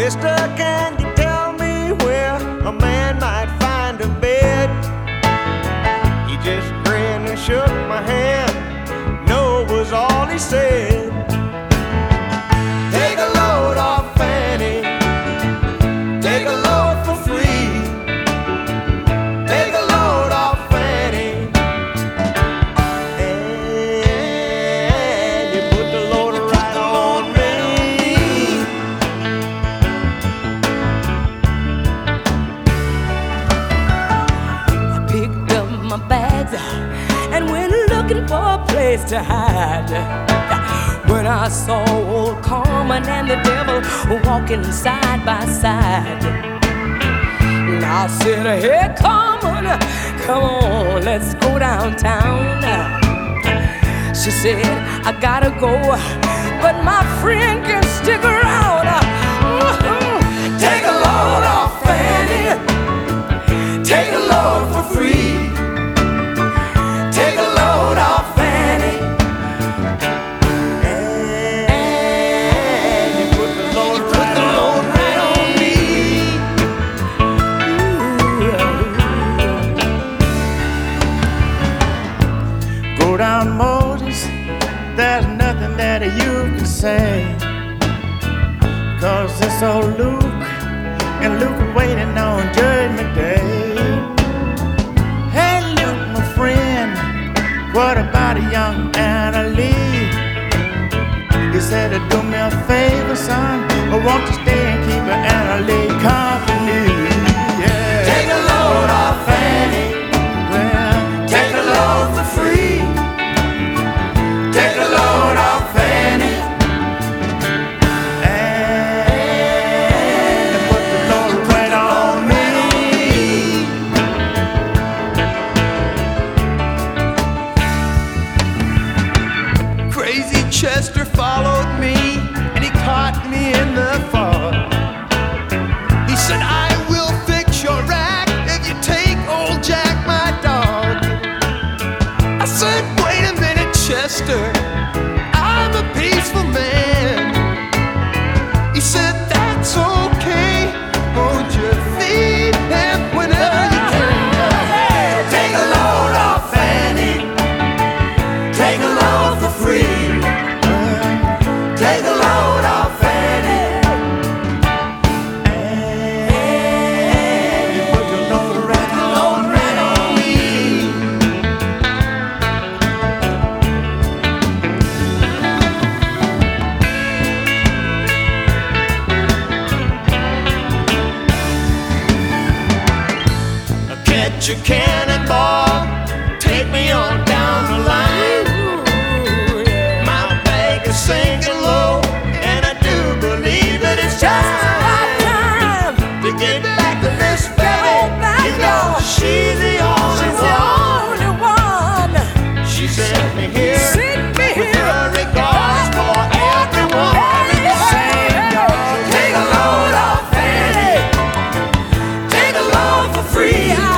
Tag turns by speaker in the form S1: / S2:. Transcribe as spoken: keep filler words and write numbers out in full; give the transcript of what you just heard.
S1: Mister, can you tell me where a man might find a bed? He just grinned and shook my hand. No was all he said. Take a load off Fanny, take a load for free. Take a load off Fanny, and you put the load right on me.
S2: I picked up my bags and went looking for a place to hide. When I saw old Carmen and the devil walking side by side, and I said, hey Carmen, come on, let's go downtown. She said, I gotta go, but my friend can stick around. Take a load off Fanny, take a load for free. Take a load off Fanny,
S1: And you put the load right
S2: the
S1: on
S2: load right on me.
S1: Go down Moses, there's nothing that you can say, 'cause it's old Luke, and Luke waiting on Judgment Day. Hey Luke, my friend, what about a young Anna Lee? He said, do me a favor, son, or won't you stay and keep Anna Lee company? Yeah.
S2: Take a load off Fanny,
S1: Well,
S2: take a load for free. Take a load off Fanny,
S1: and put the load right on me.
S3: Crazy Chester followed me, and he caught me in the fog. He said, I will fix your rack if you take old Jack, my dog. I said, wait a minute, Chester, I'm a peaceful man. He said, that's okay, hold your feet and whenever you can.
S2: take a load off Fanny, take a load for free. Take a load off Fanny,
S1: And you put the load right on
S2: load right on me.
S1: Catch a cannonball, take me on down the line. My bag is sinking low, and I do believe that it's
S2: Just
S1: time
S2: about time
S1: to get back to Miss Fanny.
S2: back,
S1: You know
S2: y'all.
S1: she's the only
S2: She's the
S1: one.
S2: only one.
S1: She sent me here
S2: Send me
S1: with
S2: here.
S1: her regards for everyone. Saying,
S2: Take a load off Fanny, take a load for free.